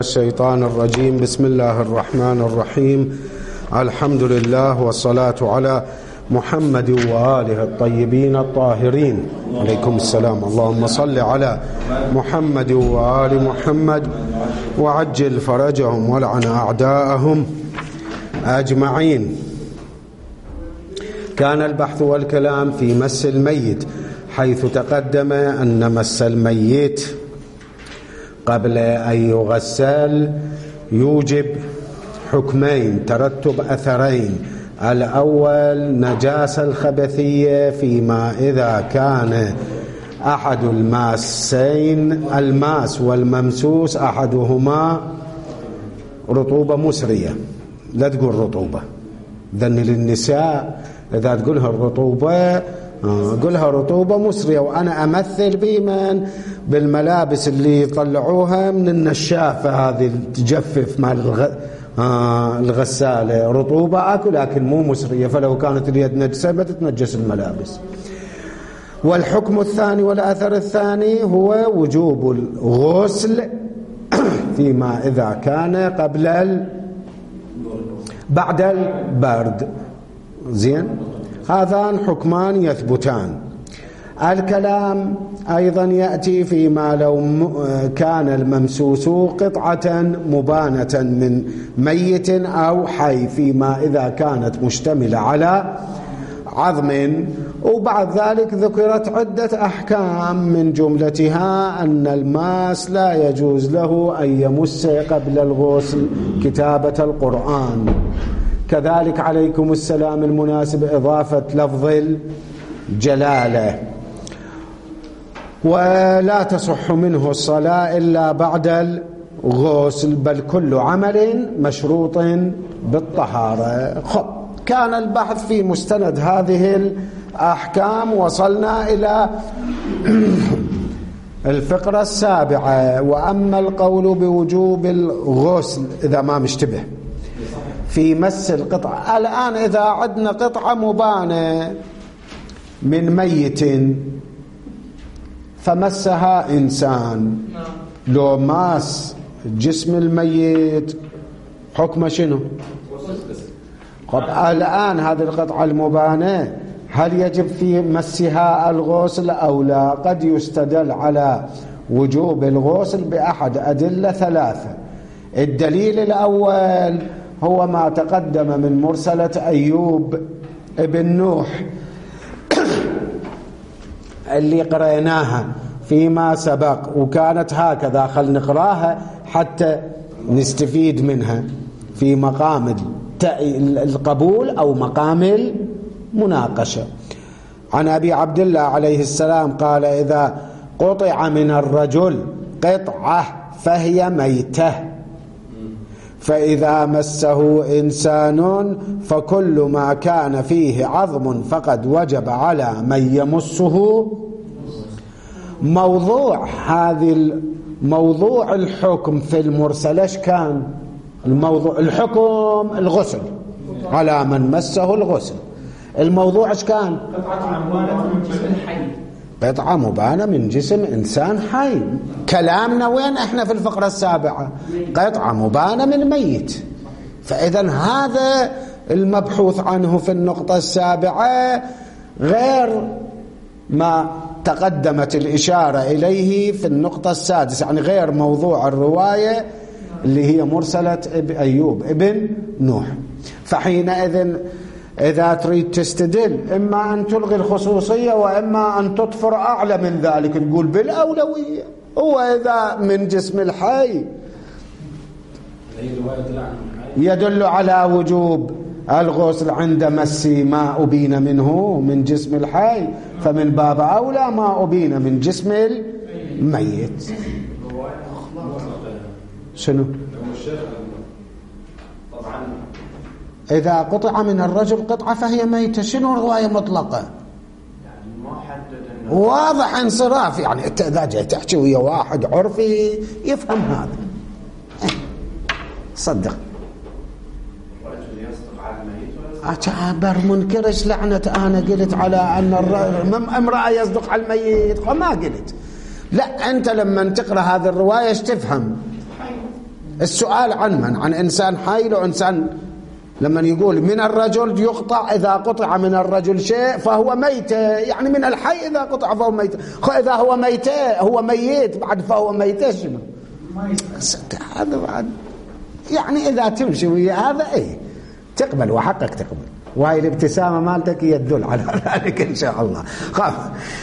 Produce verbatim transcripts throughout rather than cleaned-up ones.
الشيطان الرجيم. بسم الله الرحمن الرحيم. الحمد لله والصلاة على محمد وآله الطيبين الطاهرين. عليكم السلام. اللهم صل على محمد وآل محمد وعجل فرجهم ولعن أعداءهم أجمعين. كان البحث والكلام في مس الميت، حيث تقدم أن مس الميت قبل أن يغسل يوجب حكمين ترتب أثرين. الأول نجاسة الخبثية، فيما إذا كان أحد الماسين الماس والممسوس أحدهما رطوبة مسرية. لا تقول رطوبة، ذن للنساء إذا تقولها الرطوبة قلها رطوبة مسرية. وأنا أمثل بمن بالملابس اللي يطلعوها من النشافة هذه تجفف مع الغ... آه الغسالة، رطوبة أكل لكن مو مسرية، فلو كانت اليد نجسة بتتنجس الملابس. والحكم الثاني والأثر الثاني هو وجوب الغسل فيما إذا كان قبل ال... بعد البرد. زين، هذان حكمان يثبتان. الكلام أيضا يأتي فيما لو كان الممسوس قطعة مبانة من ميت أو حي، فيما إذا كانت مشتملة على عظم. وبعد ذلك ذكرت عدة أحكام، من جملتها أن الماس لا يجوز له أن يمس قبل الغسل كتابة القرآن. كذلك عليكم السلام المناسب إضافة لفظ الجلالة. ولا تصح منه الصلاة إلا بعد الغسل، بل كل عمل مشروط بالطهارة. خب، كان البحث في مستند هذه الأحكام. وصلنا إلى الفقرة السابعة. وأما القول بوجوب الغسل إذا ما مشتبه في مس القطعة. الآن إذا عندنا قطعة مبانة من ميت فمسها إنسان، لو ماس جسم الميت حكمه شنو؟ طب الآن هذه القطعة المبانة هل يجب في مسها الغسل أو لا؟ قد يستدل على وجوب الغسل بأحد أدلة ثلاثة. الدليل الأول هو ما تقدم من مرسلة أيوب ابن نوح اللي قرأناها فيما سبق، وكانت هكذا. خل نقراها حتى نستفيد منها في مقام القبول أو مقام المناقشة. عن أبي عبد الله عليه السلام قال: إذا قطع من الرجل قطعة فهي ميتة، فإذا مسه إنسان فكل ما كان فيه عظم فقد وجب على من يمسه. موضوع هذه موضوع الحكم في المرسلة ايش كان؟ الموضوع الحكم الغسل على من مسه الغسل. الموضوع ايش كان؟ قطعة مبانة من جسم إنسان حي. كلامنا وين احنا في الفقرة السابعة؟ قطعة مبانة من ميت. فإذا هذا المبحوث عنه في النقطة السابعة غير ما تقدمت الإشارة إليه في النقطة السادسة، يعني غير موضوع الرواية اللي هي مرسلة أيوب ابن نوح. فحينئذ إذا تريد تستدل إما أن تلغي الخصوصية وإما أن تطفر أعلى من ذلك، نقول بالأولوية. هو إذا من جسم الحي يدل على وجوب الغسل عند مس ما أبين منه من جسم الحي، فمن باب أولى ما أبين من جسم الميت. شنو؟ إذا قطع من الرجل قطعة فهي ميتة، شنو رواية مطلقة؟ واضح انصراف. يعني انت إذا جاي تحكي ويا واحد عرفي يفهم هذا صدق. أتعبر منكرش لعنة. أنا قلت على أن امرأة يصدق على الميت، ما قلت. لا، أنت لما تقرأ هذه الرواية ايش تفهم؟ السؤال عن من؟ عن إنسان حي لو إنسان، لما يقول من الرجل يقطع إذا قطع من الرجل شيء فهو ميت، يعني من الحي إذا قطع فهو ميت، إذا هو ميت هو ميت بعد فهو ميت شنو؟ هذا بعد يعني إذا تمشي ويا هذا إيه تقبل وحقك تقبل، وهي الابتسامة مالتك يدل على ذلك إن شاء الله. خاف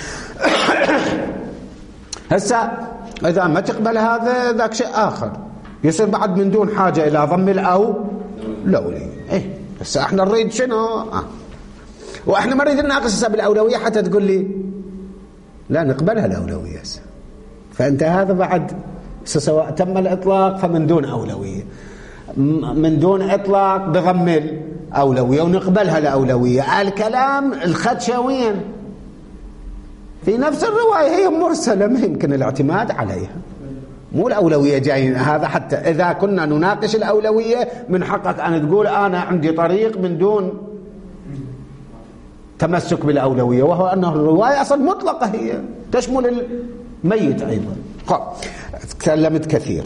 هسه إذا ما تقبل هذا ذاك شيء آخر، يصير بعد من دون حاجة إلى ضم الأو لولي. إيه هسه إحنا نريد شنو؟ آه. وإحنا ما نريد نناقش بالأولوية حتى تقول لي لا نقبلها الأولوية هسه، فأنت هذا بعد سواء تم الإطلاق فمن دون أولوية، من دون إطلاق بضم الأولوية ونقبلها الأولوية. الكلام الخدشة وين؟ في نفس الرواية هي مرسلة ما يمكن الاعتماد عليها، مو الأولوية جايين. هذا حتى إذا كنا نناقش الأولوية من حقك أن تقول أنا عندي طريق من دون تمسك بالأولوية، وهو أنه الرواية أصلا مطلقة هي تشمل الميت أيضا. تكلمت كثير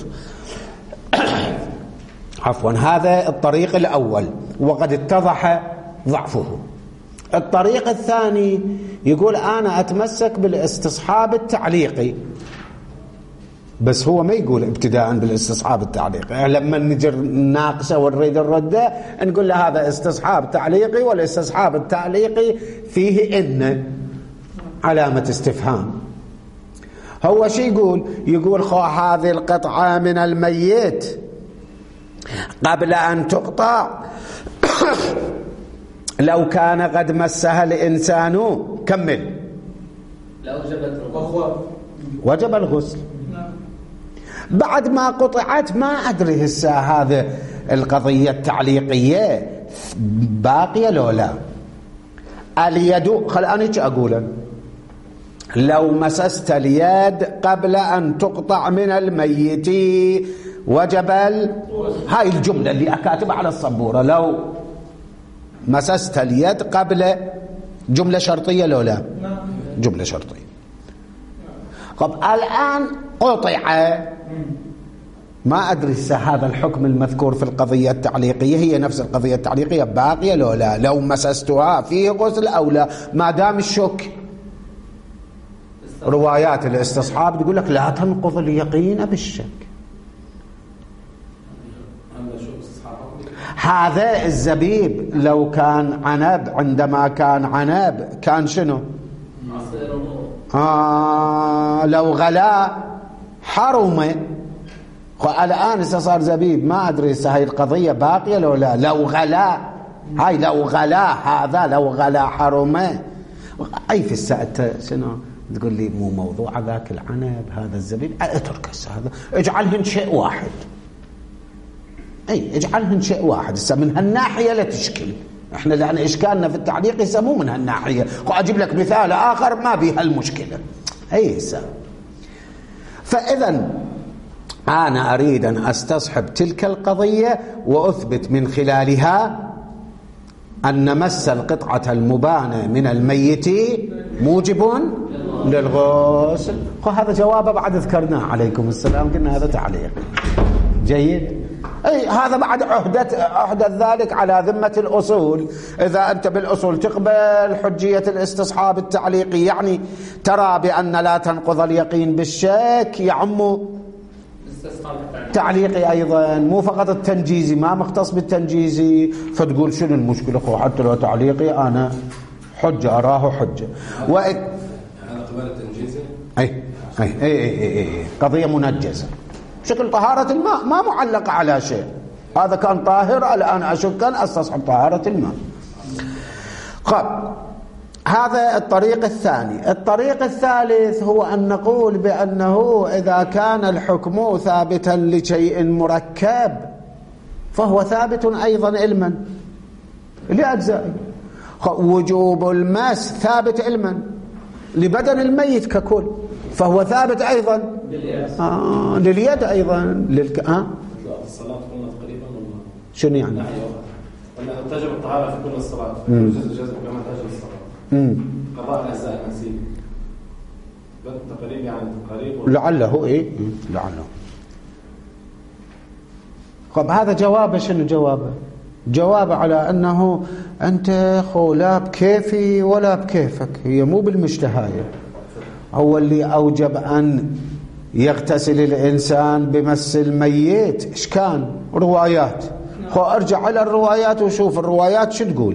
عفوا. هذا الطريق الأول وقد اتضح ضعفه. الطريق الثاني يقول أنا أتمسك بالاستصحاب التعليقي، بس هو ما يقول ابتداء بالاستصحاب التعليقي، يعني لما نجي نناقشه ونريد الرده نقول له هذا استصحاب تعليقي، والاستصحاب التعليقي فيه إن علامة استفهام. هو شي يقول؟ يقول خو هذه القطعة من الميت قبل أن تقطع لو كان قد مسها الإنسان كمل وجب الغسل. بعد ما قطعت ما أدري هسه هذا القضية التعليقية باقية لو لا. اليد خل أنا ايش أقول؟ لو مسست اليد قبل أن تقطع من الميت وجب هاي الجملة اللي أكاتبها على السبورة، لو مسست اليد قبل، جملة شرطية لو لا؟ جملة شرطية. طب الآن قطع، ما أدري هذا الحكم المذكور في القضية التعليقية هي نفس القضية التعليقية باقية لو لا؟ لو مسستها فيه غسل أو لا؟ ما دام الشك. روايات الاستصحاب تقول لك لا تنقض اليقين بالشك. هذا الزبيب لو كان عنب، عندما كان عنب كان شنو؟ آه لو غلا حرم. الآن صار زبيب ما أدري هاي القضية باقية لو لا؟ لو غلا، هاي لو غلا هذا لو غلا حرم. أي في الساعة شنو تقول لي مو موضوع ذاك العنب هذا الزبيب، اترك هذا اجعلهن شيء واحد. اي اجعلهن شيء واحد. هسه من هالناحيه لا تشكل، احنا لان اشكالنا في التعليق يسموه من هالناحيه، واجيب لك مثال اخر ما به هالمشكله. اي هسه فاذا انا اريد ان استصحب تلك القضيه واثبت من خلالها أن مس القطعة المبانة من الميت موجب للغسل. هذا جوابه بعد ذكرناه عليكم السلام، قلنا هذا تعليق جيد. أي هذا بعد عهدت عهدت ذلك على ذمة الأصول. إذا أنت بالأصول تقبل حجية الاستصحاب التعليقي، يعني ترى بأن لا تنقض اليقين بالشك، يعم تعليقي أيضا، مو فقط التنجيزي، ما مختص بالتنجيزي. فتقول شنو المشكلة؟ خو حتى لو تعليقي أنا حجة أراه حجة. و... هذا قبل التنجيزي. أي أي أي أي أي قضية منجزة بشكل طهارة الماء، ما معلقة على شيء. هذا كان طاهر، الآن أشك أن أستصحب طهارة الماء. قال هذا الطريق الثاني. الطريق الثالث هو أن نقول بأنه إذا كان الحكم ثابتا لشيء مركب فهو ثابت أيضا علما لأجزائه. وجوب المس ثابت علما لبدن الميت ككل، فهو ثابت أيضا آه لليد أيضا للك... آه؟ الصلاة قلنا تقريبا والله شنو يعني؟ قلنا تجب الطهارة في كل الصلاة، جزء جزء كما تجب الصلاة. امم قضاء الأجزاء نسيب تقريبا يعني تقريبا لعله ايه لعله طب هذا جوابه شنو جوابه؟ جوابه على أنه أنت خو لا بكيفي ولا بكيفك، هي مو بالمشتهاية. هو اللي أوجب أن يغتسل الإنسان بمس الميت إيش كان؟ روايات. خو أرجع على الروايات وشوف الروايات شو تقول.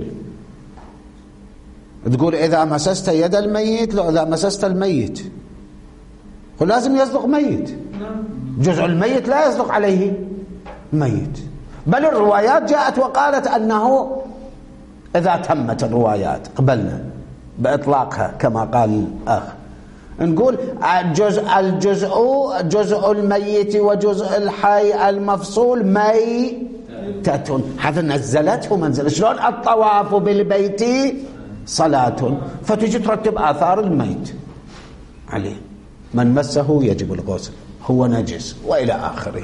تقول إذا مسست يد الميت لو إذا مسست الميت، خو لازم يصدق ميت، جزء الميت لا يصدق عليه ميت. بل الروايات جاءت وقالت أنه إذا تمت الروايات قبلنا بإطلاقها كما قال الأخ. نقول الجزء الجزء جزء الميت وجزء الحي المفصول ميتة، هذا نزلته منزل. شلون الطواف بالبيت صلاة، فتجي ترتب آثار الميت عليه، من مسه يجب الغسل، هو نجس، وإلى آخره.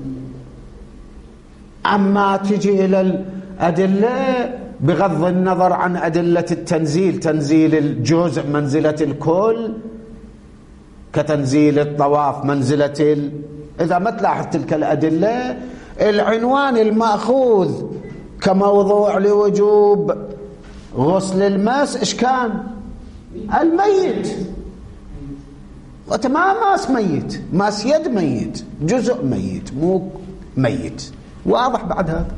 أما تجي إلى الأدلة بغض النظر عن أدلة التنزيل، تنزيل الجزء منزلة الكل، كتنزيل الطواف منزلة ال... إذا ما تلاحظ تلك الأدلة، العنوان المأخوذ كموضوع لوجوب غسل الماس إيش كان؟ الميت. وأنت ما ماس ميت، ماس يد ميت، جزء ميت مو ميت. واضح بعد هذا؟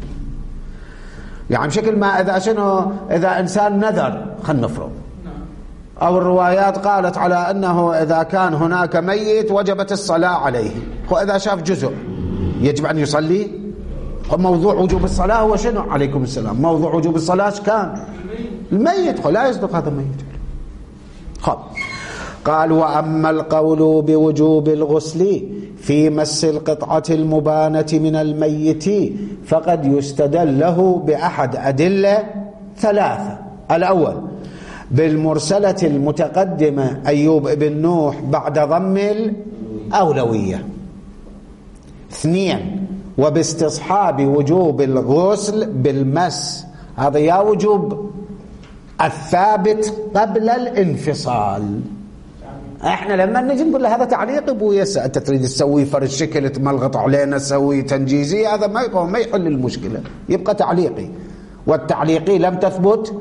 يعني بشكل ما إذا شنو إذا إنسان نذر، خلنا نفرض، أو الروايات قالت على أنه إذا كان هناك ميت وجبت الصلاة عليه، وإذا شاف جزء يجب أن يصلي. موضوع وجوب الصلاة هو شنو؟ عليكم السلام. موضوع وجوب الصلاة كان الميت، لا يصدق هذا ميت. خب قال وأما القول بوجوب الغسل في مس القطعة المبانة من الميت فقد يستدل له بأحد أدلة ثلاثة. الأول بالمرسلة المتقدمة أيوب بن نوح بعد ضم الأولوية. اثنين وباستصحاب وجوب الغسل بالمس، هذا يا وجوب الثابت قبل الانفصال. احنا لما نجي نقول له هذا تعليق ابويا، انت تريد تسوي فرد شكل تملغط علينا تسوي تنجيزي، هذا ما ما يحل المشكله، يبقى تعليقي، والتعليقي لم تثبت.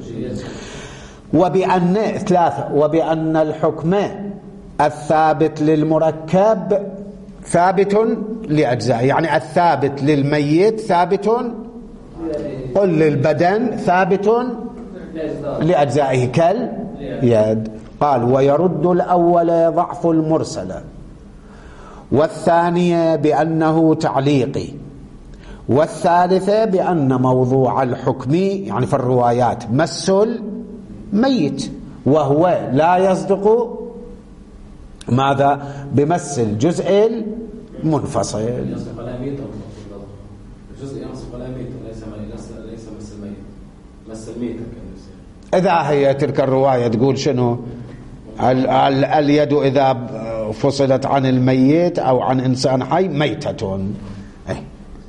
وبأن ثلاثة وبأن الحكم الثابت للمركب ثابت لأجزاء، يعني الثابت للميت ثابت، قل للبدن ثابت لأجزائه كاليد. قال ويرد الأول ضعف المرسلة، والثانية بأنه تعليقي، والثالثة بأن موضوع الحكم يعني في الروايات مس الميت، وهو لا يصدق ماذا؟ بمس الجزء المنفصل. يصدق على ميت أو الجزء يصدق على ميت وليس ليس مس الميت، مس الميت. إذا هي تلك الرواية تقول شنو؟ ال ال اليد إذا فصلت عن الميت أو عن إنسان حي ميتة. أي.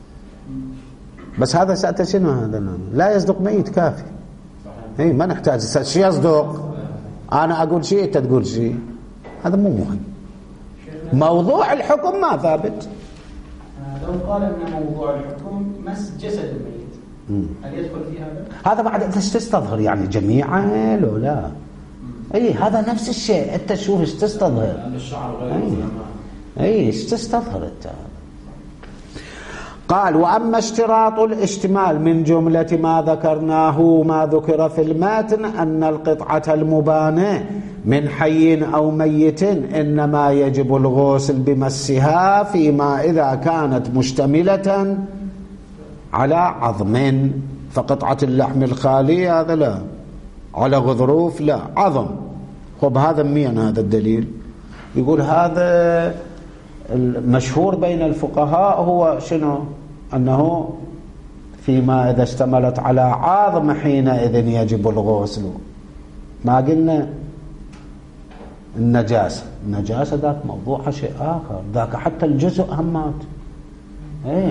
بس هذا سألت شنو هذا؟ لا يصدق ميت كافي. أي ما نحتاج شيء يصدق، أنا أقول شيء أنت تقول شيء، هذا مو مهم. موضوع الحكم ما ثابت. لو قال أن موضوع الحكم مس جسد الميت هل يدخل في هذا؟ هذا بعد أنت تستظهر يعني جميعا لو لا. اي هذا نفس الشيء، انت شوف ايش تستظهر. اي ايش تستظهر انت. قال واما اشتراط الاشتمال من جملة ما ذكرناه ما ذكر في المتن ان القطعة المبانة من حي او ميت انما يجب الغسل بمسها فيما اذا كانت مشتملة على عظم، فقطعة اللحم الخالي هذا لا، على غضروف لا، عظم. خب هذا مين هذا الدليل؟ يقول هذا المشهور بين الفقهاء هو شنو؟ أنه فيما إذا اشتملت على عظم حينئذ يجب الغسل. ما قلنا النجاسة، النجاسة ذاك موضوع شيء آخر، ذاك حتى الجزء همات. ايه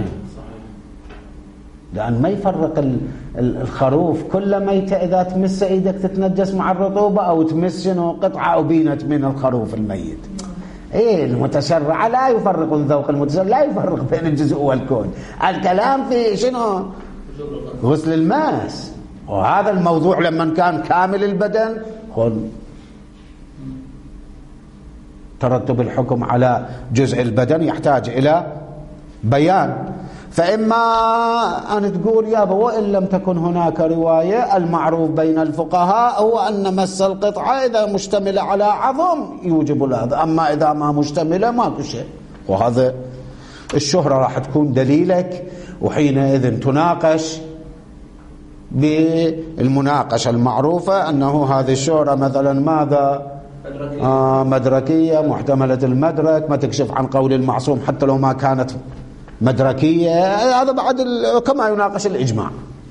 لأن ما يفرق الخروف كل ميتة إذا تمس إيدك تتنجس مع الرطوبة أو تمس شنو قطعة أبينت من الخروف الميت. إيه المتشرع لا يفرق الذوق المتشرع لا يفرق بين الجزء والكون. الكلام في شنو؟ غسل الماس. وهذا الموضوع لما كان كامل البدن خل ترتب الحكم على جزء البدن يحتاج إلى بيان. فإما أن تقول يابا وإن لم تكن هناك رواية، المعروف بين الفقهاء هو أن مس القطعة إذا مشتملة على عظم يوجب هذا، أما إذا ما مشتملة ماكو شيء. وهذا الشهرة راح تكون دليلك، وحينئذ تناقش بالمناقشة المعروفة أنه هذه الشهرة مثلا ماذا مدركية, آه مدركية محتملة المدرك، ما تكشف عن قول المعصوم حتى لو ما كانت مدركية. هذا بعد كما يناقش الإجماع.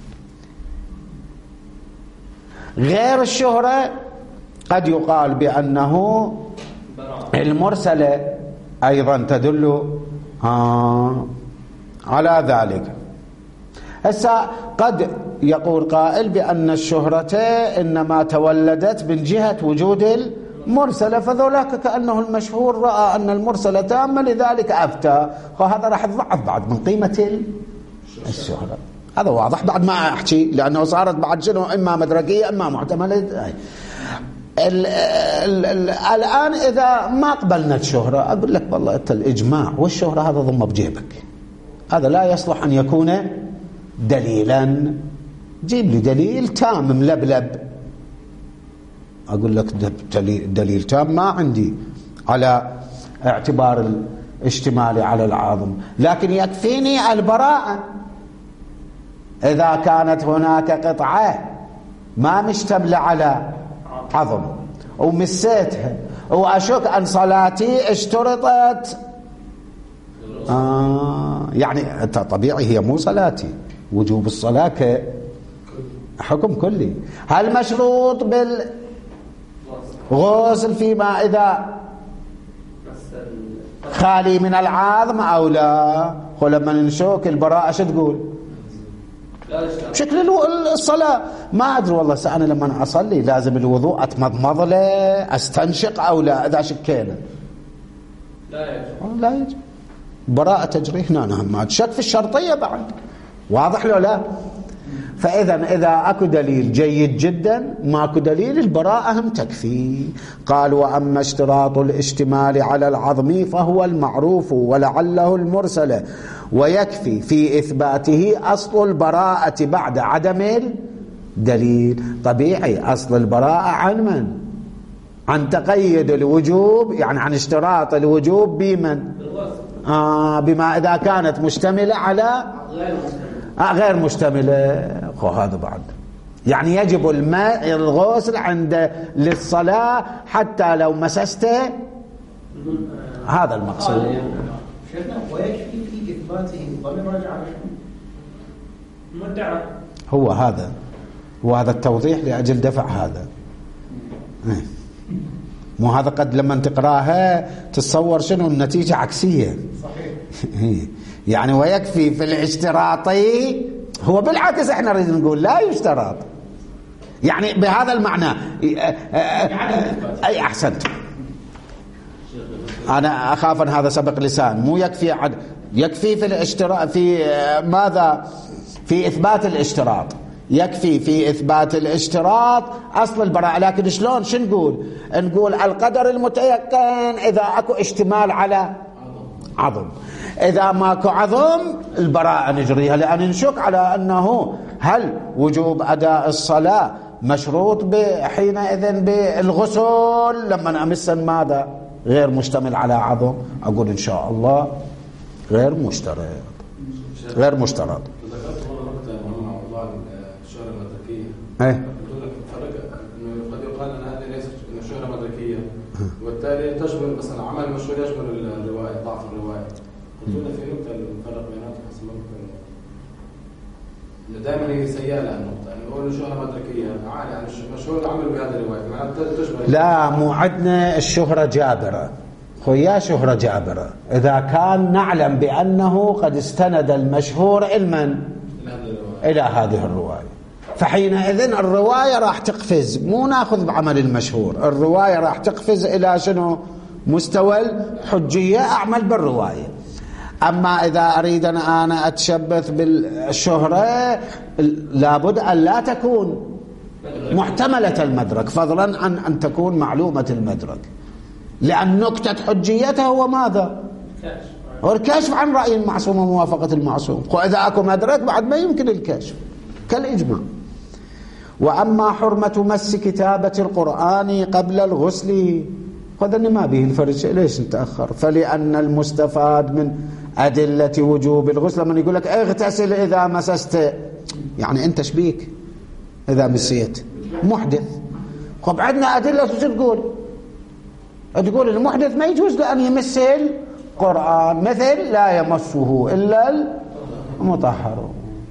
غير الشهرة قد يقال بأنه المرسلة أيضا تدل آه على ذلك. هسا قد يقول قائل بأن الشهرة إنما تولدت من جهة وجود المرسلة، فذولاك كأنه المشهور رأى أن المرسلة تامة لذلك أفتى، وهذا راح يضعف بعد من قيمة الشهرة. هذا واضح بعد ما أحكي، لأنه صارت بعد شنو إما مدركية إما محتملة. ال ال ال الآن إذا ما قبلنا الشهرة أقول لك والله أنت الإجماع والشهرة هذا ضم بجيبك، هذا لا يصلح أن يكون دليلا. جيب لي دليل تام ملبلب. أقول لك دليل تام ما عندي على اعتبار الاشتمال على العظم، لكن يكفيني البراءة. إذا كانت هناك قطعة ما مشتملة على عظم ومسيتها وأشك أن صلاتي اشترطت، آه يعني طبيعي هي مو صلاتي، وجوب الصلاة كحكم كلي. هل مشروط بالغسل فيما إذا خالي من العظم أو لا؟ ولما نشوك البراءة شو تقول؟ بشكل الصلاة ما أدري والله، أنا لما أصلي لازم الوضوء أتمضمض له أستنشق أو لا، إذا شكينا لا يجب لا يجب براءة تجري هنا. نهم شك في الشرطية بعد، واضح له لا؟ فإذا إذا أكو دليل جيد جدا، ماكو دليل البراءة هم تكفي. قال وأما اشتراط الاشتمال على العظم فهو المعروف ولعله المرسل، ويكفي في إثباته أصل البراءة بعد عدم الدليل. طبيعي أصل البراءة عن من؟ عن تقيد الوجوب، يعني عن اشتراط الوجوب بمن؟ آه بما إذا كانت مشتملة على آه غير مشتملة. هذا بعد يعني يجب الماء الغسل عند للصلاة حتى لو مسسته، هذا المقصود. ويكفي في إثباته ضمير رجع على مدعى. هو هذا وهذا التوضيح لأجل دفع هذا. مو هذا قد لما تقراها تتصور شنو النتيجة عكسية. صحيح. يعني ويكفي في الاشتراطي، هو بالعكس احنا نريد نقول لا يشترط، يعني بهذا المعنى. اي احسنت، انا اخاف ان هذا سبق لسان. مو يكفي عد يكفي في الاشتراط في ماذا؟ في اثبات الاشتراط. يكفي في إثبات الاشتراط أصل البراءة. لكن شلون؟ شو نقول؟ نقول القدر المتيقن إذا أكو اشتمال على عظم، إذا ماكو عظم البراءة نجريها، لأن نشك على أنه هل وجوب أداء الصلاة مشروط حينئذ بالغسل لما أمس ماذا؟ غير مشتمل على عظم. أقول إن شاء الله غير مشترط، غير مشترط. ايه قد يقال ان هذه ليست شهرة مدركية، وبالتالي تشمل مثلا عمل المشهور يشمل الرواية، ضعف الرواية. قلت لنا في نقطة الفرق بيناتهم حسب ممكن دائما هي سيئة النقطة، يعني هو شهرة مدركية عالي، يعني مشهور عمل بهذه الرواية معناتها تشمل. لا مو عندنا الشهرة جابرة، خويا شهرة جابرة إذا كان نعلم بأنه قد استند المشهور علما إلى هذه الرواية، فحينئذ الرواية راح تقفز، مو ناخذ بعمل المشهور، الرواية راح تقفز إلى شنو؟ مستوى الحجية أعمل بالرواية. أما إذا أريد أنا أتشبث بالشهرة لابد أن لا تكون محتملة المدرك فضلا عن أن تكون معلومة المدرك، لأن نكتة حجيته هو ماذا؟ هو الكشف عن رأي المعصوم وموافقة المعصوم. وإذا أكو مدرك بعد ما يمكن الكشف كالإجماع. وأما حرمة مس كتابة القرآن قبل الغسل هذا ما به الفرج، ليش نتأخر؟ فلأن المستفاد من أدلة وجوب الغسل من يقول لك اغتسل إذا مسست، يعني أنت شبيك إذا مسيت محدث. خب عندنا أدلة شو تقول؟ تقول المحدث ما يجوز لأن يمس القرآن، مثل لا يمسه إلا المطهر.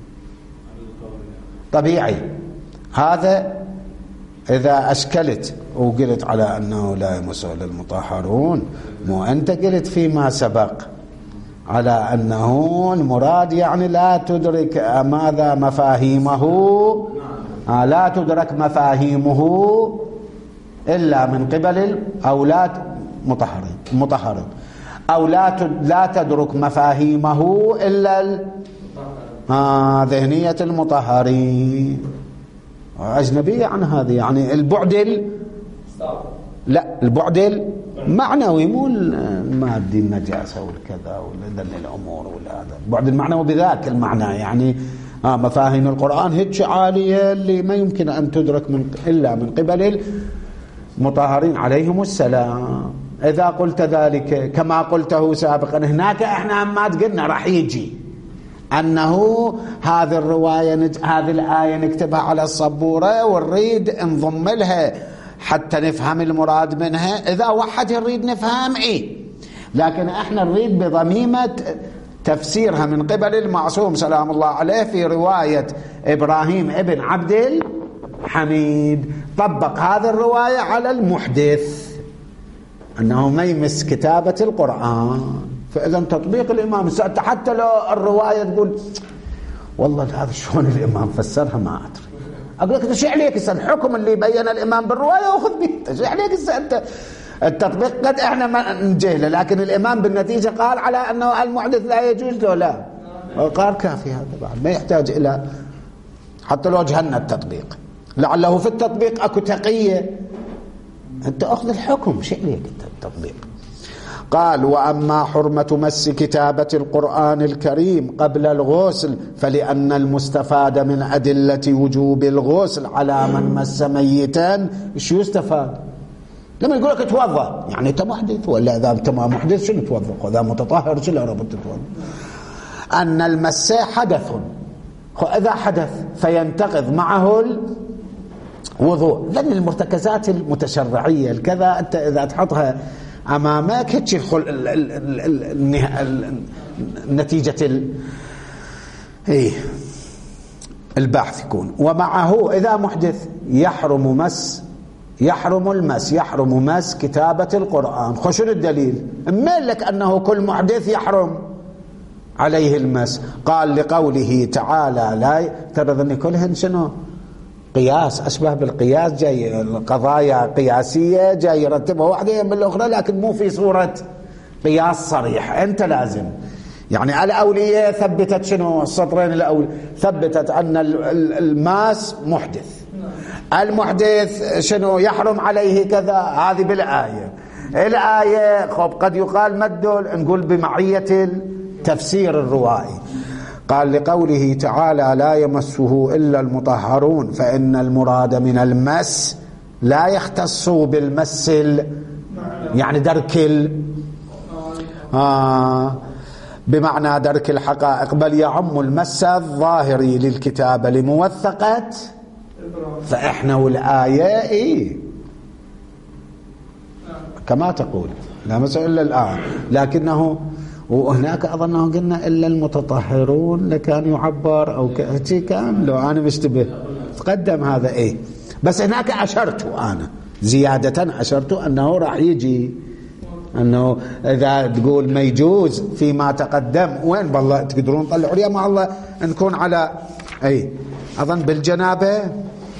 طبيعي هذا إذا أشكلت وقلت على أنه لا يمسه إلا المطهرون، مو أنت قلت فيما سبق على أنه المراد يعني لا تدرك ماذا مفاهيمه، آه لا تدرك مفاهيمه إلا من قبل أولاد مطهرين مطهرين أو لا لا تدرك مفاهيمه إلا آه ذهنية المطهرين. أجنبية عن هذه، يعني البعد ال... لا البعد المعنوي مو المادي، النجاسة والكذا وذن الأمور ولا هذا البعد المعنوي بذاك المعنى، يعني آه مفاهيم القرآن هيك عالية اللي ما يمكن أن تدرك من إلا من قبل المطهرين عليهم السلام. إذا قلت ذلك كما قلته سابقا هناك احنا ما قلنا راح يجي أنه هذه الرواية نج... هذه الآية نكتبها على الصبورة ونريد نضم لها حتى نفهم المراد منها. إذا واحد نريد نفهم إيه، لكن احنا نريد بضميمة تفسيرها من قبل المعصوم سلام الله عليه في رواية إبراهيم ابن عبد الحميد. طبق هذه الرواية على المحدث أنه ما يمس كتابة القرآن، فإذا تطبيق الإمام حتى لو الرواية تقول والله هذا شلون الإمام فسرها ما أدري، أقول لك شو عليك الحكم اللي بين الإمام بالرواية وخذ به، شو عليك أنت التطبيق قد احنا ما نجهله، لكن الإمام بالنتيجة قال على أنه المحدث لا يجوز له، لا قال كافي هذا بعد ما يحتاج إلى حتى لو جهلنا التطبيق، لعله في التطبيق أكو تقية، أنت أخذ الحكم شو عليك التطبيق. قال وأما حرمة مس كتابة القرآن الكريم قبل الغسل فلأن المستفاد من أدلة وجوب الغسل على من مس ميتا. شو يستفاد؟ لما يقول لك توضأ يعني أنت محدث، ولا إذا أنت ما محدث شنو توضأ؟ وإذا متطهر شنو ربط تتوضأ؟ أن المس حدث، وإذا حدث فينتقض معه الوضوء، لأن المرتكزات المتشرعية الكذا أنت إذا تحطها أمامك هيك نتيجة البحث يكون. ومعه إذا محدث يحرم مس يحرم المس يحرم مس كتابة القرآن. خشن الدليل مال لك أنه كل محدث يحرم عليه المس؟ قال لقوله تعالى لا ترى كلهن شنو قياس، أشبه بالقياس، جاي القضايا قياسية جاي يرتبها واحدة من الأخرى لكن مو في صورة قياس صريح. أنت لازم يعني الأولية ثبتت شنو السطرين الأول ثبتت أن الماس محدث، المحدث شنو يحرم عليه كذا، هذه بالآية. الآية خب قد يقال مدل نقول بمعية التفسير الروائي. قال لقوله تعالى لا يمسه إلا المطهرون فإن المراد من المس لا يختص بالمس يعني درك ال آه بمعنى درك الحقائق، بل يعم المس الظاهري للكتابة لموثقة. فإحنا والآية إيه كما تقول لا مس إلا الآن، لكنه وهناك أظنه قلنا إلا المتطهرون لكان يعبر أو كذا كان لو أنا مشتبه تقدم هذا إيه، بس هناك أشرت أنا زيادة أشرت أنه راح يجي أنه إذا تقول ما يجوز فيما تقدم وين بالله تقدرون طلعوا لي مع الله نكون على أي أظن بالجنابة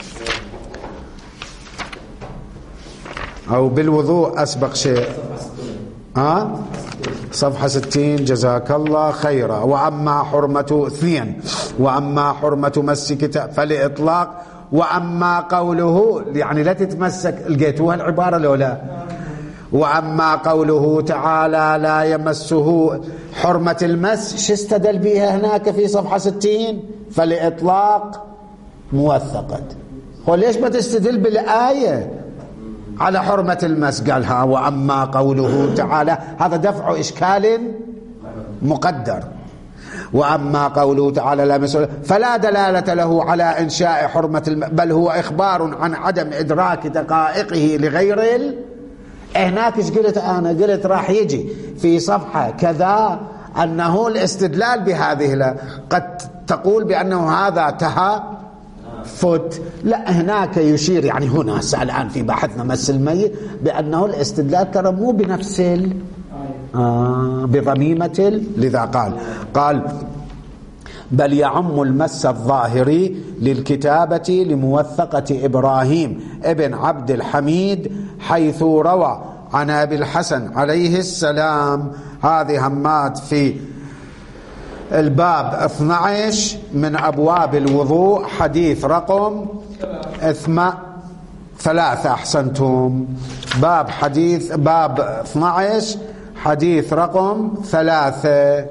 أو بالوضوء أسبق شيء ها صفحة ستين جزاك الله خيرا. وأما حرمة اثنين وأما حرمة مس كتاب فلإطلاق. وأما قوله يعني لا تتمسك، لقيتوها العبارة لو لا؟ وأما قوله تعالى لا يمسه، حرمة المس شو استدل بها هناك في صفحة ستين؟ فلإطلاق موثقة. هو ليش ما تستدل بالآية على حرمة المس؟ قالها وأما قوله تعالى، هذا دفع إشكال مقدر. وأما قوله تعالى لا يمسه فلا دلالة له على إنشاء حرمة المس، بل هو إخبار عن عدم إدراك دقائقه لغير ال... هناك ايش قلت أنا؟ قلت راح يجي في صفحة كذا أنه الاستدلال بهذه لا قد تقول بأنه هذا تهافت، لا هناك يشير يعني هنا الآن في بحثنا مس الميت بأنه الاستدلال ترى مو بنفس ال... آه بضميمة ال... لذا قال قال بل يعم المس الظاهري للكتابة لموثقة إبراهيم ابن عبد الحميد حيث روى عن أبي الحسن عليه السلام. هذه همات في الباب اثني عشر من أبواب الوضوء، حديث رقم اثما ثلاثة. أحسنتم، باب حديث باب اثني عشر حديث رقم ثلاثة.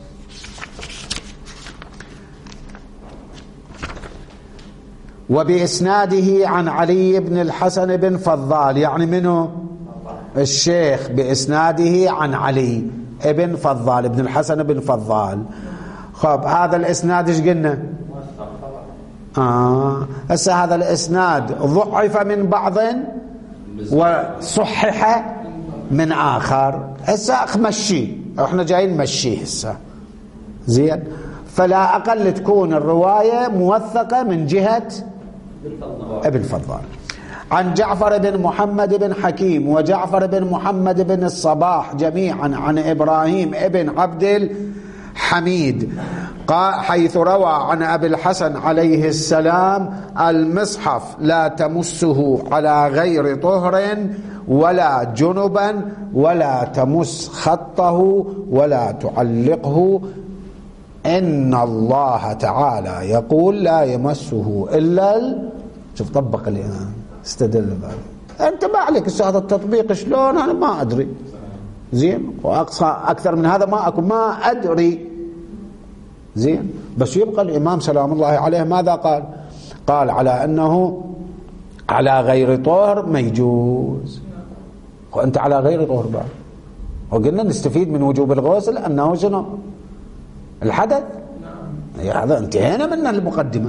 وبإسناده عن علي بن الحسن بن فضال، يعني منه الشيخ بإسناده عن علي بن فضال بن الحسن بن فضال. خب هذا الإسناد ايش قلنا؟ آه هسه هذا الإسناد ضعف من بعض وصحح من آخر. هسه مشي، احنا جايين نمشيه هسه زين. فلا أقل تكون الرواية موثقة من جهة ابن فضال. عن جعفر بن محمد بن حكيم وجعفر بن محمد بن الصباح جميعا عن إبراهيم ابن عبد الحميد حيث روى عن أبي الحسن عليه السلام المصحف لا تمسه على غير طهر ولا جنبا ولا تمس خطه ولا تعلقه، إن الله تعالى يقول لا يمسه إلا ال... شوف طبق الآن استدل بقى. أنت ما عليك هذا التطبيق شلون أنا ما أدري زين، وأقصى أكثر من هذا ما أكون ما أدري زين. بس يبقى الإمام سلام الله عليه ماذا قال؟ قال على أنه على غير طهر ما يجوز، وأنت على غير طهر بقى. وقلنا نستفيد من وجوب الغسل أنه شنو؟ الحدث. هذا انتهينا من المقدمة.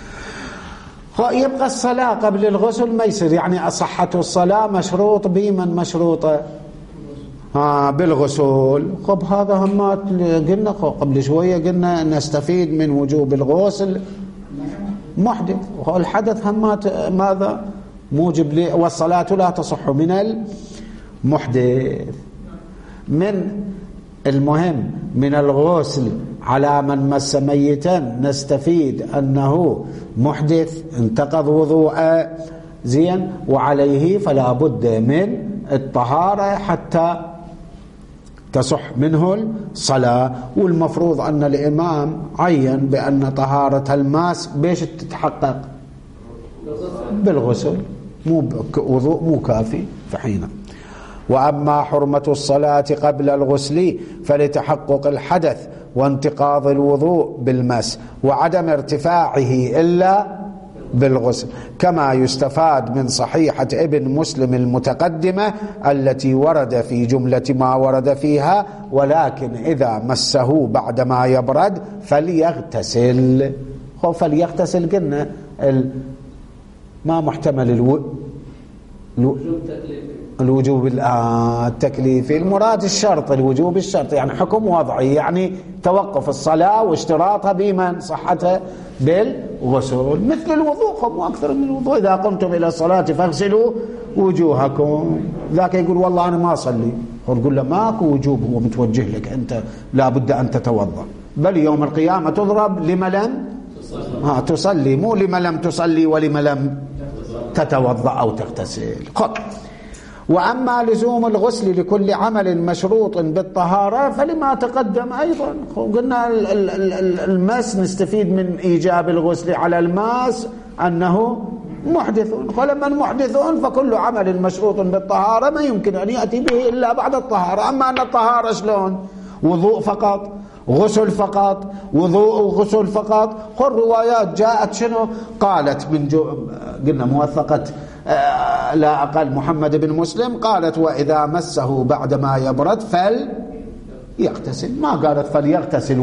يبقى الصلاة قبل الغسل ما يصير، يعني صحة الصلاة مشروط بمن مشروطة آه بالغسل. خب هذا همات قلنا قبل شوية قلنا نستفيد من وجوب الغسل محدث، والحدث همات ماذا موجب لي، والصلاة لا تصح من المحدث. من المهم من الغسل على من مس ميتا نستفيد أنه محدث انتقض وضوءه زين، وعليه فلا بد من الطهارة حتى تصح منه الصلاة. والمفروض أن الإمام عين بأن طهارة الماس بيش تتحقق؟ بالغسل، مو وضوء مو كافي فحينا. وأما حرمة الصلاة قبل الغسل فلتحقق الحدث وانتقاض الوضوء بالمس وعدم ارتفاعه إلا بالغسل، كما يستفاد من صحيحة ابن مسلم المتقدمة التي ورد في جملة ما ورد فيها ولكن إذا مسه بعدما يبرد فليغتسل. هو فليغتسل قلنا ما محتمل الو... الو... الوجوب التكليفي، المراد الشرط، الوجوب الشرط يعني حكم وضعي، يعني توقف الصلاة واشتراطها بمن صحتها بالغسل مثل الوضوء وأكثر من الوضوء. إذا قمتم إلى الصلاة فاغسلوا وجوهكم. ذاك يقول والله أنا ما أصلي، نقول له ماكو وجوب، هو متوجه لك أنت لا بد أن تتوضأ، بل يوم القيامة تضرب لما لم ها تصلي، مو لما لم تصلي ولما لم تتوضأ أو تغتسل. خط. وأما لزوم الغسل لكل عمل مشروط بالطهارة فلما تقدم أيضا قلنا الماس نستفيد من إيجاب الغسل على الماس أنه محدث، فلما محدثون فكل عمل مشروط بالطهارة ما يمكن أن يأتي به إلا بعد الطهارة. أما أن الطهارة شلون؟ وضوء فقط، غسل فقط، وضوء وغسل فقط. كل روايات جاءت شنو؟ قالت من جو قلنا موثقة آه لا أقل محمد بن مسلم، قالت وإذا مسه بعدما يبرد فليغتسل، ما قالت فليغتسل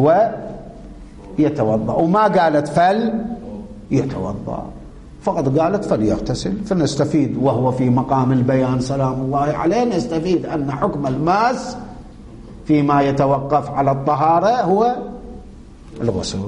ويتوضأ، وما قالت فليتوضأ، فقط قالت فليغتسل. فنستفيد وهو في مقام البيان سلام الله عليه، نستفيد أن حكم الماس فيما يتوقف على الطهارة هو الغسل.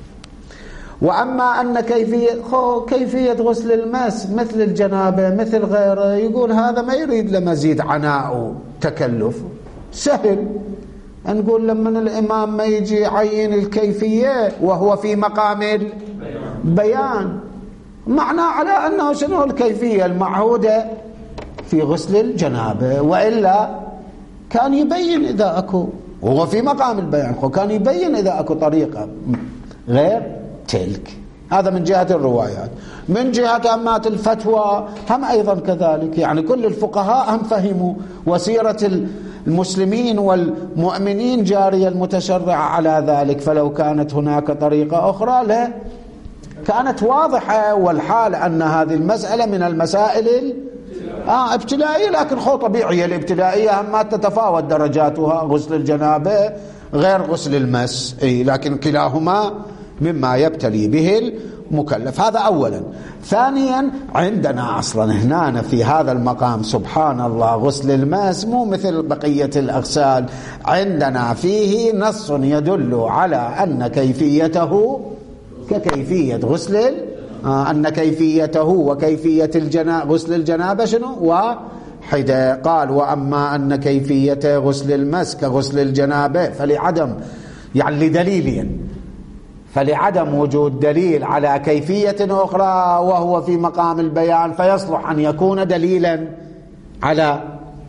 وأما أن كيفية كيفية غسل الماس مثل الجنابة مثل غيره، يقول هذا ما يريد لمزيد عناء وتكلف، سهل. نقول لما الإمام ما يجي يعين الكيفية وهو في مقام البيان، معنى على أنه شنو الكيفية المعهودة في غسل الجنابة، وإلا كان يبين إذا أكو، وهو في مقام البيان كان يبين إذا أكو طريقة غير تلك. هذا من جهة الروايات. من جهة أمات الفتوى هم أيضا كذلك، يعني كل الفقهاء هم فهموا وسيرة المسلمين والمؤمنين جارية المتشرعة على ذلك، فلو كانت هناك طريقة أخرى لا كانت واضحة. والحال أن هذه المسألة من المسائل آه ابتلائية، لكن خو طبيعية الابتلائية هم ما تتفاوت درجاتها، غسل الجنابة غير غسل المس، أي لكن كلاهما مما يبتلي به المكلف. هذا أولا. ثانيا عندنا أصلا هنا في هذا المقام سبحان الله غسل الماس مو مثل بقية الأغسال، عندنا فيه نص يدل على أن كيفيته ككيفية غسل آه أن كيفيته وكيفية الجنا غسل الجنابة شنو واحدة. قال وأما أن كيفية غسل المس كغسل الجنابة فلعدم يعني لدليل فلعدم وجود دليل على كيفية أخرى وهو في مقام البيان فيصلح أن يكون دليلا على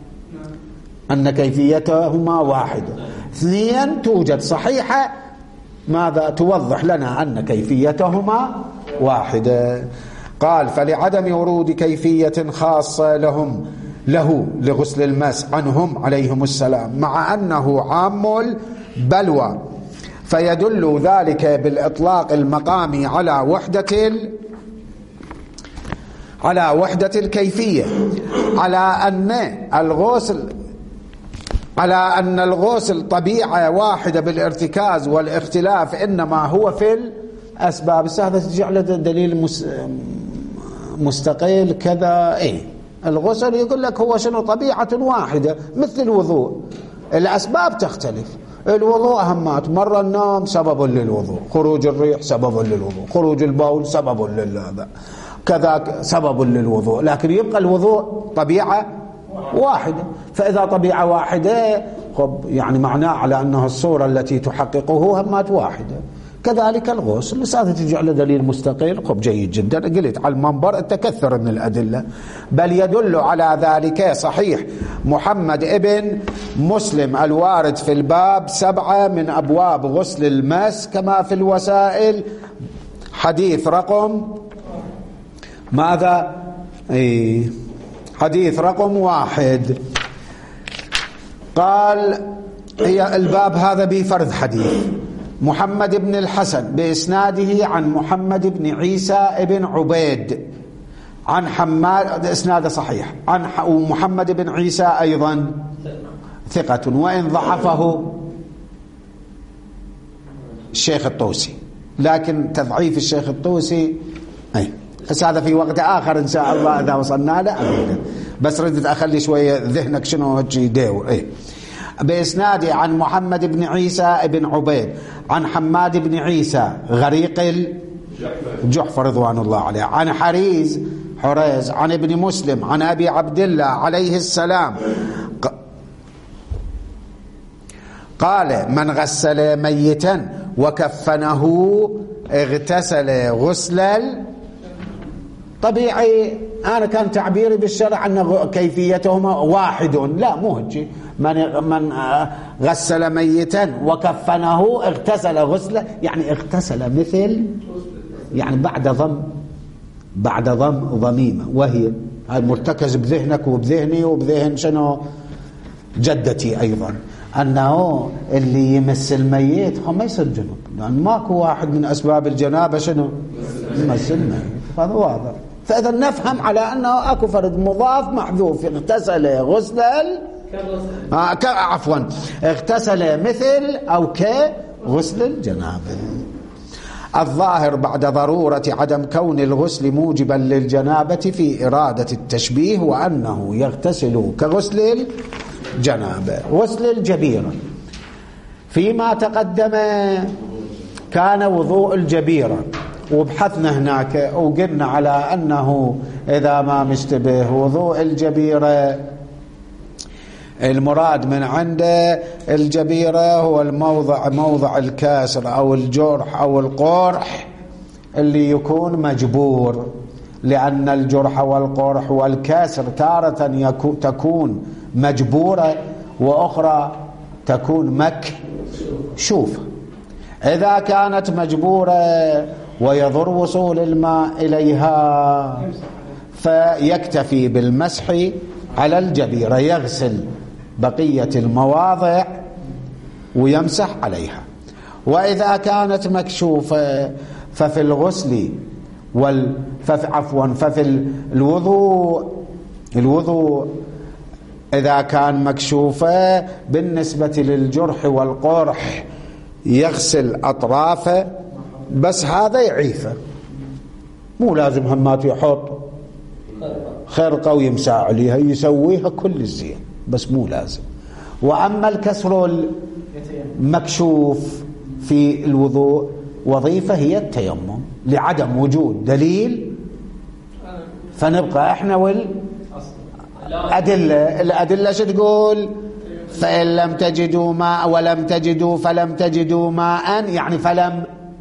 أن كيفيتهما واحدة. اثنين توجد صحيحة ماذا توضح لنا أن كيفيتهما واحدة. قال فلعدم ورود كيفية خاصة لهم له لغسل المس عنهم عليهم السلام مع أنه عام البلوى، فيدل ذلك بالإطلاق المقامي على وحدة ال... على وحدة الكيفية، على أن الغسل على أن الغسل طبيعة واحدة بالارتكاز والاختلاف إنما هو في الأسباب. هذا ترجع له دليل مس... مستقل كذا. إيه الغسل يقول لك هو شنو طبيعة واحدة مثل الوضوء، الأسباب تختلف. الوضوء أهمات، مرة النوم سبب للوضوء، خروج الريح سبب للوضوء، خروج البول سبب للهذا كذا سبب للوضوء، لكن يبقى الوضوء طبيعة واحدة. فإذا طبيعة واحدة خب يعني معناه على أنها الصورة التي تحققه همات واحدة. كذلك الغسل لساته ترجع له دليل مستقل خب جيد جدا. قلت على المنبر التكثر من الأدلة، بل يدل على ذلك صحيح محمد ابن مسلم الوارد في الباب سبعة من أبواب غسل المس كما في الوسائل، حديث رقم ماذا ايه حديث رقم واحد. قال هي الباب هذا بفرض حديث محمد بن الحسن بإسناده عن محمد بن عيسى بن عبيد عن حماد، إسناده صحيح، عن ومحمد بن عيسى أيضا ثقة وإن ضعفه الشيخ الطوسي، لكن تضعيف الشيخ الطوسي أي بس هذا في وقت آخر إن شاء الله إذا وصلنا له أبدا. بس ردت أخلي شوية ذهنك شنو هجي ديور. إيه بإسناده عن محمد بن عيسى بن عبيد عن حماد بن عيسى غريق الجحف رضوان الله عليه عن حريز حريز عن ابن مسلم عن أبي عبد الله عليه السلام قال من غسل ميتا وكفنه اغتسل غسل طبيعي أنا كان تعبيري بالشرع أن كيفيتهما واحد، لا مو هيك. من من غسل ميتا وكفنه اغتسل غسله، يعني اغتسل مثل يعني بعد ضم بعد ضم ضميمة، وهي هاي مرتكز بذهنك وبذهني وبذهن شنو جدتي أيضا، أنه اللي يمس الميت هو ما يصير جنوب، لأن ماكو واحد من أسباب الجنابة شنو يمس الميت، هذا واضح. فإذا نفهم على أنه أكو فرد مضاف محذوف، اغتسل غسل آه عفوا اغتسل مثل أو كغسل الجنابة. الظاهر بعد ضرورة عدم كون الغسل موجبا للجنابة في إرادة التشبيه، وأنه يغتسل كغسل الجنابة. غسل الجبيرة فيما تقدم كان وضوء الجبيرة، وبحثنا هناك وقلنا على أنه إذا ما مشتبه وضوء الجبيرة المراد من عنده الجبيرة هو الموضع موضع الكسر أو الجرح أو القرح اللي يكون مجبور، لأن الجرح والقرح والكسر تارة تكون مجبورة وأخرى تكون مكشوفة. إذا كانت مجبورة ويضر وصول الماء إليها فيكتفي بالمسح على الجبيرة، يغسل بقية المواضع ويمسح عليها. وإذا كانت مكشوفة ففي الغسل وال ففي عفوا ففي الوضوء الوضوء إذا كان مكشوفة بالنسبة للجرح والقرح يغسل أطرافه بس، هذا يعيفه، مو لازم همات يحط خرقة ويمسح عليها، يسويها كل الزين بس مو لازم. وأما الكسر المكشوف في الوضوء وظيفة هي التيمم لعدم وجود دليل، فنبقى احنا والأدلة. الأدلة شو تقول؟ فإن لم تجدوا ماء ولم تجدوا فلم تجدوا ماء، يعني فلم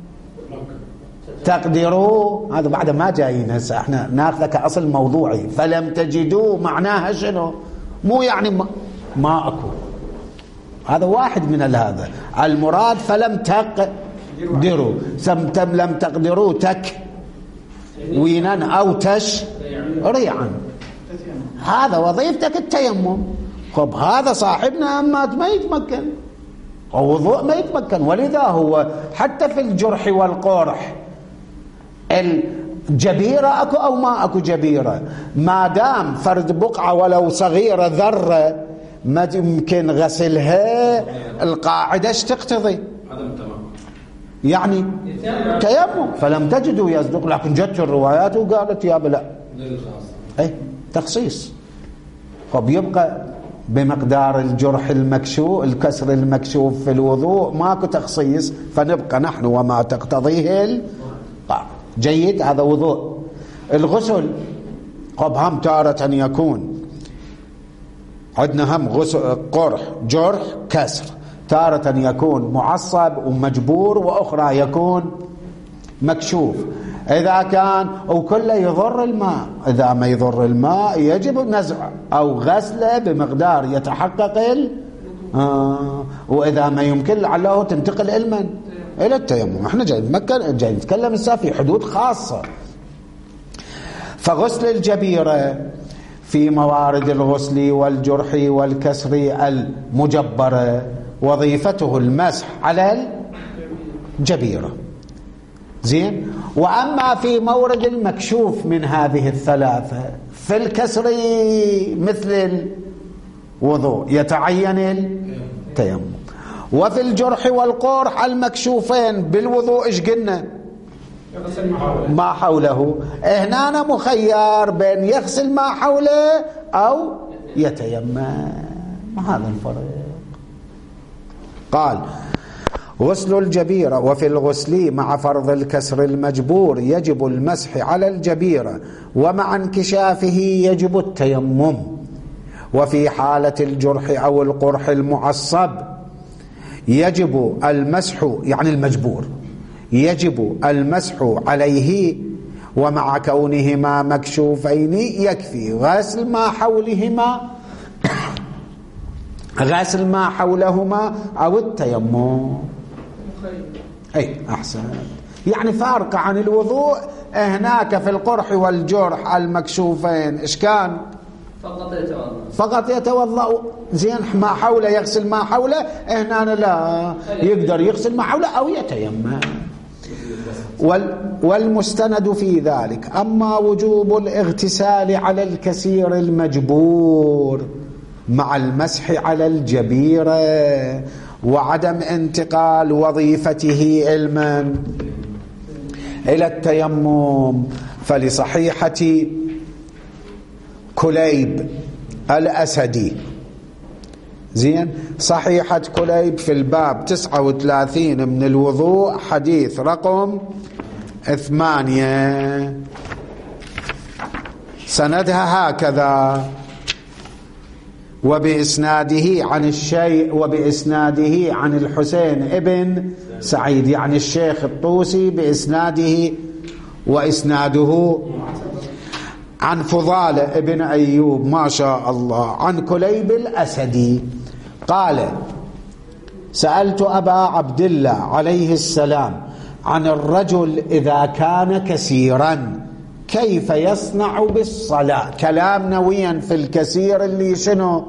تقدروا، هذا بعد ما جايين هسه احنا ناخذه كأصل موضوعي. فلم تجدوا معناها شنو؟ مو يعني ما, ما اكو، هذا واحد من هذا المراد. فلم تقدروا سمتم لم تقدروا تك وينا او تش ريعا، هذا وظيفتك التيمم. خب هذا صاحبنا أما ما يتمكن، ووضوء ما يتمكن، ولذا هو حتى في الجرح والقرح الجبيرة أكو أو ما أكو جبيرة، ما دام فرد بقعة ولو صغيرة ذرة ما يمكن غسلها، القاعدة ايش تقتضي؟ يعني تيمم. فلم تجدوا يصدق، لكن جت الروايات وقالت يا بلا اي تخصيص. طب يبقى بمقدار الجرح المكشوف الكسر المكشوف في الوضوء ماكو تخصيص، فنبقى نحن وما تقتضيه القاعدة. جيد، هذا وضوء. الغسل قب هم تارة يكون عندنا هم غسل قرح جرح كسر، تارة يكون معصب ومجبور، وأخرى يكون مكشوف. إذا كان وكله يضر الماء، إذا ما يضر الماء يجب نزعه أو غسله بمقدار يتحقق ال آه وإذا ما يمكن لعله تنتقل المن إلى التيمم. احنا جاي نتمكن جاي نتكلم السا في حدود خاصة. فغسل الجبيرة في موارد الغسل والجرح والكسر المجبرة وظيفته المسح على الجبيرة، زين. وأما في مورد المكشوف من هذه الثلاثة في الكسر مثل الوضوء يتعين التيمم، وفي الجرح والقرح المكشوفين بالوضوء ايش قلنا؟ ما حوله. هنا أنا مخير بين يغسل ما حوله أو يتيمم، هذا الفرق. قال غسل الجبيرة وفي الغسل مع فرض الكسر المجبور يجب المسح على الجبيرة، ومع انكشافه يجب التيمم. وفي حالة الجرح أو القرح المعصب يجب المسح، يعني المجبور يجب المسح عليه ومع كونهما مكشوفين يكفي غسل ما حولهما غسل ما حولهما أو التيمم. أي أحسن. يعني فارق عن الوضوء هناك في القرح والجرح المكشوفين إيش كان؟ فقط يتوضأ فقط يتوضأ. زين ما حوله يغسل ما حوله، هنا لا يقدر يغسل ما حوله أو يتيمم. والمستند في ذلك أما وجوب الاغتسال على الكثير المجبور مع المسح على الجبيرة وعدم انتقال وظيفته علما إلى التيمم، فلصحيحة كليب الأسدي. زين، صحيحة كليب في الباب تسعة وثلاثين من الوضوء، حديث رقم ثمانية، سندها هكذا: وبإسناده عن الشيء وبإسناده عن الحسين ابن سعيد، يعني الشيخ الطوسي بإسناده، وإسناده عن فضالة ابن أيوب ما شاء الله عن كليب الأسدي قال: سألت أبا عبد الله عليه السلام عن الرجل إذا كان كثيرا كيف يصنع بالصلاة. كلام نويا في الكثير اللي شنو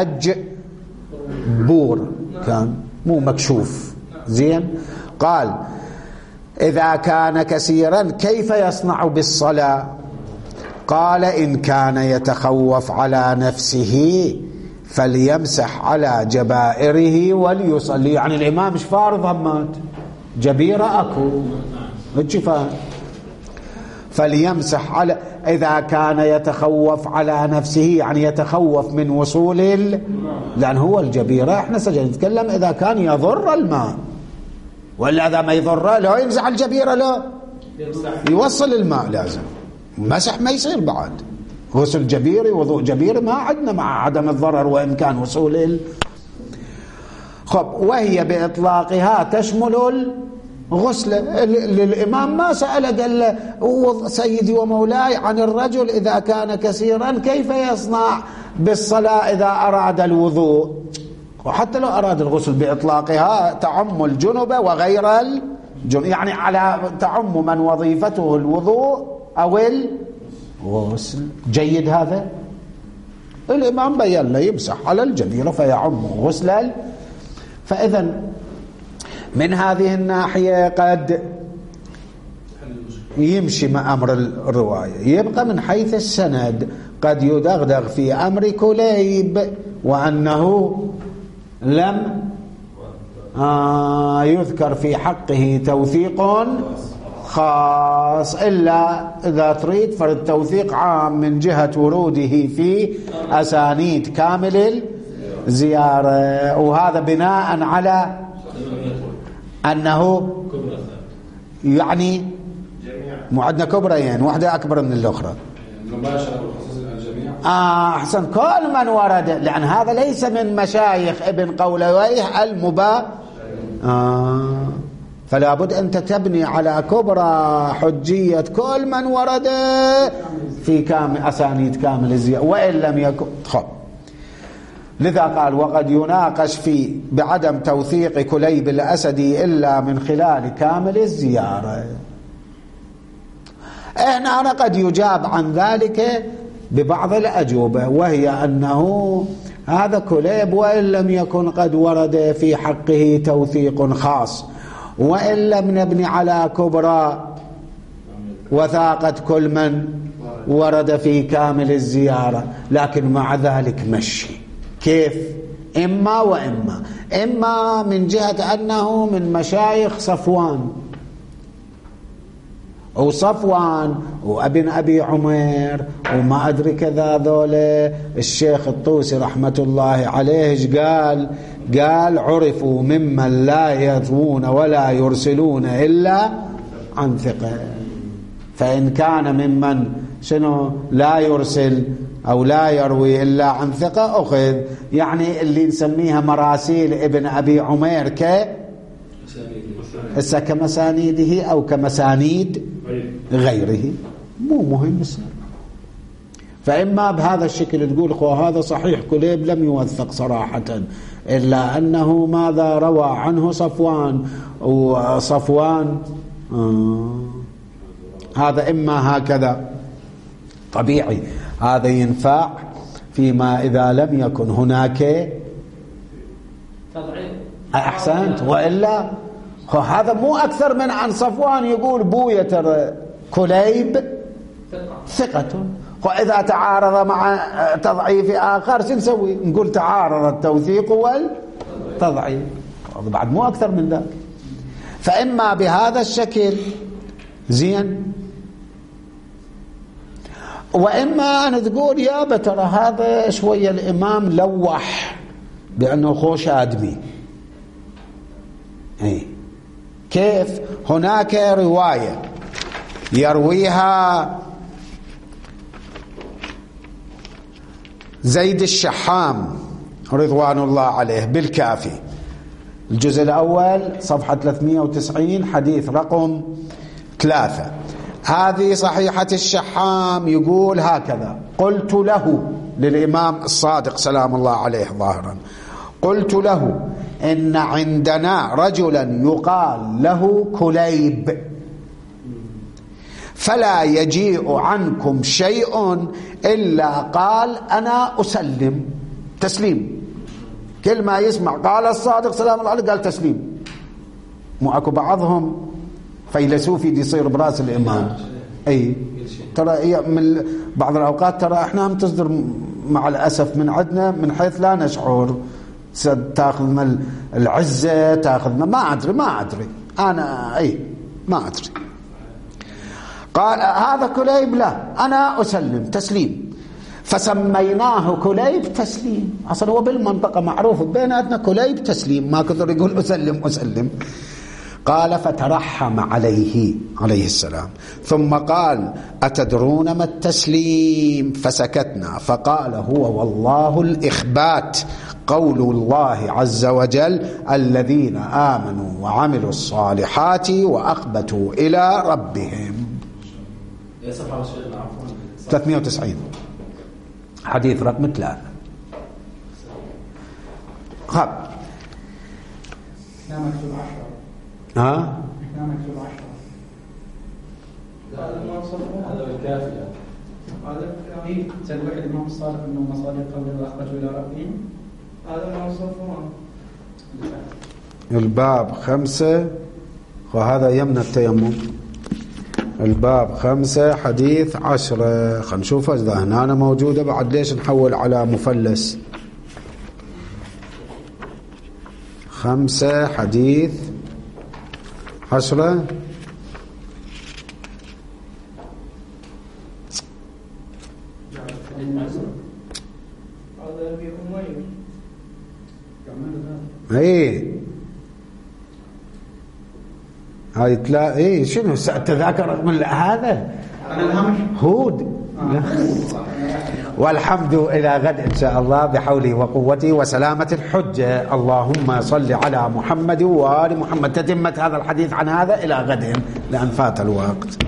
مجبور كان مو مكشوف. زين، قال: إذا كان كثيرا كيف يصنع بالصلاة؟ قال: إن كان يتخوف على نفسه فليمسح على جبائره وليصلي. يعني الإمام مش فارض همات جبيرة أكو الجفاء، فليمسح على، إذا كان يتخوف على نفسه يعني يتخوف من وصول ال... لأن هو الجبيرة احنا سجل نتكلم إذا كان يضر الماء، ولا إذا ما يضره لو يمسح الجبيرة لا يوصل الماء، لازم مسح ما يصير بعد غسل جبيري وضوء جبيري ما عندنا مع عدم الضرر وإن كان وصول ال... خب، وهي بإطلاقها تشمل الغسل. للإمام ما سأل قال له سيدي ومولاي عن الرجل إذا كان كثيرا كيف يصنع بالصلاة إذا أراد الوضوء، وحتى لو أراد الغسل بإطلاقها تعم الجنوب وغير الجنوب، يعني على تعم من وظيفته الوضوء أو الغسل. جيد هذا. الإمام بيّن له يمسح على الجبيرة فيعم غسلا. فإذا من هذه الناحية قد يمشي مع أمر الرواية. يبقى من حيث السند قد يدغدغ في أمر كليب وأنه لم آه يذكر في حقه توثيق خاص، إلا إذا تريد فالتوثيق عام من جهة وروده في أسانيد كامل الزيارة، وهذا بناء على أنه يعني مو عندنا كبريين واحدة أكبر من الأخرى مباشرة بالخصوص الجميع. آه أحسن، كل من ورد، لأن هذا ليس من مشايخ ابن قولويه المبا آه فلا بد أنت تبني على كبرى حجية كل من ورد في كامل أسانيد كامل الزيارة، وإن لم يكن خب. لذا قال: وقد يناقش في بعدم توثيق كليب الأسدي إلا من خلال كامل الزيارة. هنا أنا قد يجاب عن ذلك ببعض الأجوبة، وهي أنه هذا كليب وإن لم يكن قد ورد في حقه توثيق خاص، وإن لم نبني على كبرى وثاقة كل من ورد في كامل الزيارة، لكن مع ذلك مشي. كيف؟ إما وإما، إما من جهة أنه من مشايخ صفوان، وصفوان وابن أبي عمير وما أدري كذا ذولا. الشيخ الطوسي رحمة الله عليه قال قال عرفوا ممن لا يروون ولا يرسلون إلا عن ثقة. فإن كان ممن شنو لا يرسل أو لا يروي إلا عن ثقة أخذ، يعني اللي نسميها مراسيل ابن أبي عمير ك هسه كمسانيده أو كمسانيد غيره مو مهم السند. فإما بهذا الشكل تقول خو هذا صحيح كليب لم يوثق صراحة إلا أنه ماذا روى عنه صفوان، وصفوان آه هذا إما هكذا طبيعي، هذا ينفع فيما إذا لم يكن هناك أحسنت، وإلا هذا مو أكثر من عن صفوان يقول بوية كليب ثقة، وإذا تعارض مع تضعيف آخر شو نسوي؟ نقول تعارض التوثيق والتضعيف، بعد مو أكثر من ذلك. فإما بهذا الشكل زين، وإما أن تقول يا بترى هذا شوية الإمام لوح بأنه خوش آدمي. أي كيف؟ هناك رواية يرويها زيد الشحام رضوان الله عليه بالكافي، الجزء الأول صفحة ثلاثمئة وتسعين حديث رقم ثلاثة. هذه صحيحة الشحام يقول هكذا: قلت له، للإمام الصادق سلام الله عليه ظاهرا، قلت له إن عندنا رجلا يقال له كليب، فلا يجيء عنكم شيء إلا قال أنا أسلم تسليم، كل ما يسمع قال الصادق سلام الله عليه قال تسليم. مو أكو بعضهم فيلسوفي دي يصير براس الإمام. أي ترى من بعض الأوقات ترى إحنا هم تصدر مع الأسف من عندنا من حيث لا نشعر، تأخذ من العزة، تأخذ من ما أدري ما أدري أنا أي ما أدري. قال هذا كليب، لا أنا أسلم تسليم، فسميناه كليب تسليم. أصلا هو بالمنطقة معروف بيناتنا كليب تسليم، ما كثر يقول أسلم أسلم. قال فترحم عليه عليه السلام، ثم قال أتدرون ما التسليم؟ فسكتنا، فقال هو والله الإخبات، قول الله عز وجل الذين آمنوا وعملوا الصالحات وأخبتوا إلى ربهم. ثلاثمئة وتسعين حديث رقم ثلاثة. خب لا مكتوب عشرة. ها لا مكتوب عشرة. هذا ما صفه، هذا بالكافي. هذا في تلوح الإمام الصادق أنه مصادر قوله وأخبتوا إلى ربهم، هذا ما صفه. الباب خمسة، وهذا يمنع التيمم. الباب خمسة حديث عشرة. خلينا نشوف إذا هنا أنا موجودة بعد، ليش نحول على مفلس؟ خمسة حديث عشرة. ايه هاي تلا ايه شنو تذاكر من هذا هود. والحمد إلى غد إن شاء الله بحوله وقوته وسلامة الحجة. اللهم صل على محمد وآل محمد. تتمة هذا الحديث عن هذا إلى غد لأن فات الوقت.